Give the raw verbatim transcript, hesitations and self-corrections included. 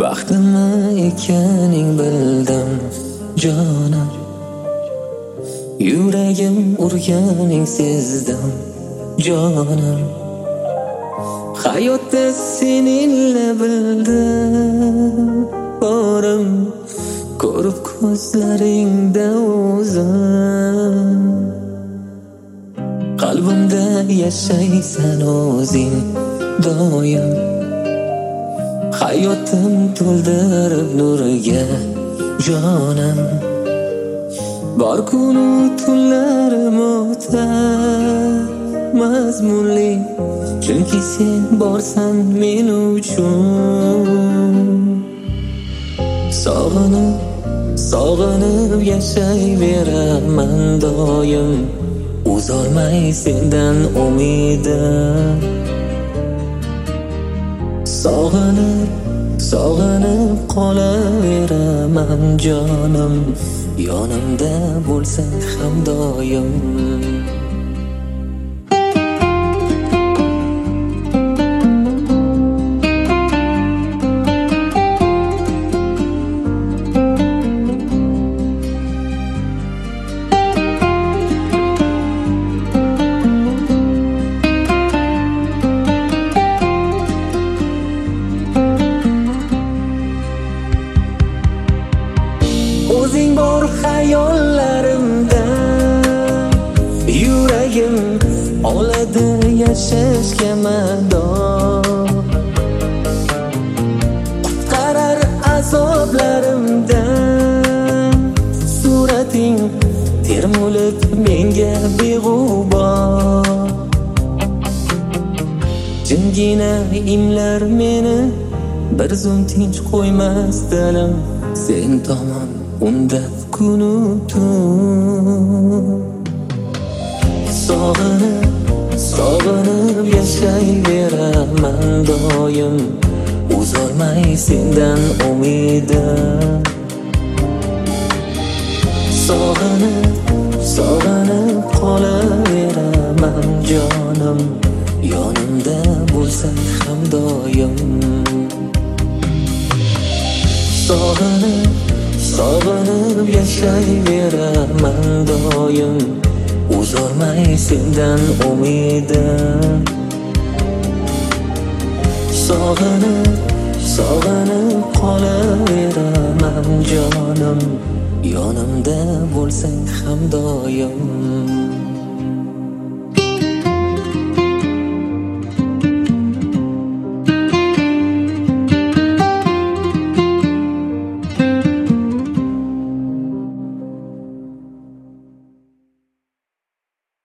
Baxtimi ekaning bildim jonim, yuragim urganing sezdim jonim. Hayotda seninle bildim borim, ko'rib ko'zlaringda o'zim. Qalbimda yashaysan o'zing doim, hayotim to'ldirib nurga jonim. Bor kunu tunlarim o'tar mazmunli, chunki sen borsan men uchun. Sog'inib, sog'inib yashayveraman doim, uzolmay sendan umidim. Sog'inib, sog'inib qolaveraman jonim, yonimda bo'lsang ham doim. O'zing bor hayollarimda, yuragim oladi yashashga mador. Qutqarar azoblarimdan surating termulib menga beg'ubor. Jimgina imlar meni bir zum tinch qo'ymas dilim, sen tomon undab kunu tun. Sog'inib, sog'inib yashayveraman doim, uzolmay sendan umidim. Sog'inib, sog'inib qolaveraman jonim, yonimda bo'lsang ham doim. Sog'inib, sog'inib yashayveraman doim, uzolmay sendan umidim. Sog'inib, sog'inib qolaveraman jonim, yonimda bo'lsang ham doim.